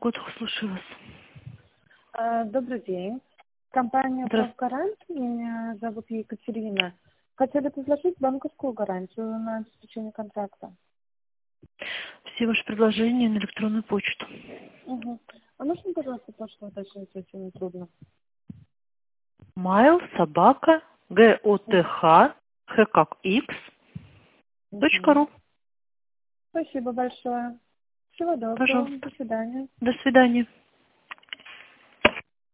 Год, слушаю вас. Добрый день. Компания Здравствуйте. «Профгарант». Меня зовут Екатерина. Хотели предложить банковскую гарантию на обеспечение контракта. Все ваши предложения на электронную почту. Угу. А можно, пожалуйста, почту уточнить, если не трудно? Mail собака GOTH Х как X Угу. .ру. Спасибо большое. Всего доброго. Пожалуйста. До свидания. До свидания.